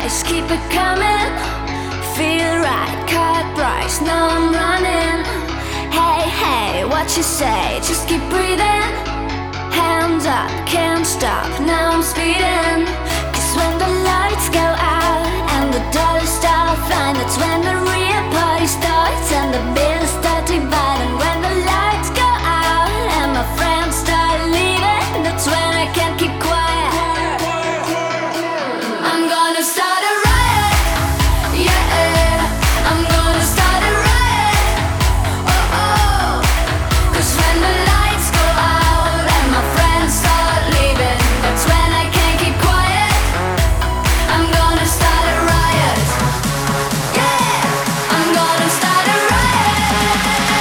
nice, keep it coming. Feel right, cut price, now I'm running. Hey, hey, what you say? Just keep breathing. Hands up, can't stop, now I'm speeding. 'Cause when the lights go out and the dollars start flying, that's when the real party starts and the bills start dividing. When the lights go out and my friends start leaving, that's when I can't keep quiet. I'm gonna start a riot, yeah. I'm gonna start a riot, oh oh. 'Cause when the lights go out and my friends start leaving, that's when I can't keep quiet. I'm gonna start a riot, yeah. I'm gonna start a riot.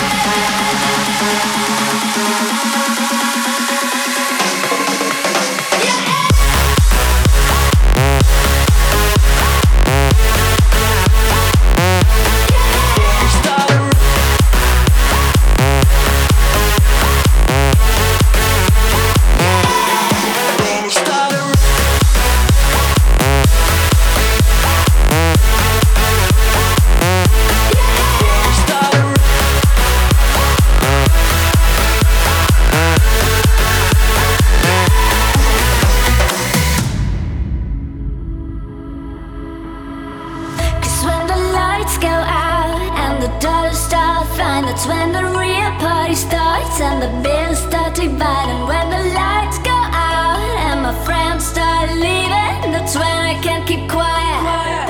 When the lights go out and the dollars start flying, that's when the real party starts and the bills start dividing. When the lights go out and my friends start leaving, that's when I can't keep quiet.